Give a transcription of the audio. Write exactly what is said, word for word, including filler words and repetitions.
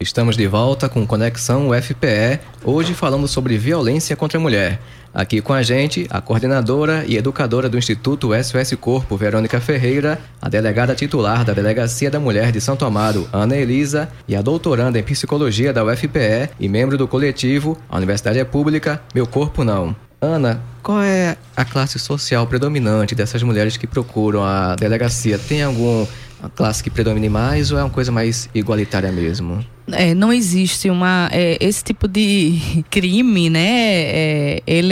Estamos de volta com Conexão U F P E, hoje falando sobre violência contra a mulher. Aqui com a gente, a coordenadora e educadora do Instituto S O S Corpo, Verônica Ferreira, a delegada titular da Delegacia da Mulher de Santo Amaro, Ana Elisa, e a doutoranda em Psicologia da U F P E e membro do coletivo A Universidade é Pública, Meu Corpo Não. Ana, qual é a classe social predominante dessas mulheres que procuram a delegacia? Tem alguma classe que predomine mais ou é uma coisa mais igualitária mesmo? É, não existe uma, é, esse tipo de crime, né? É, ele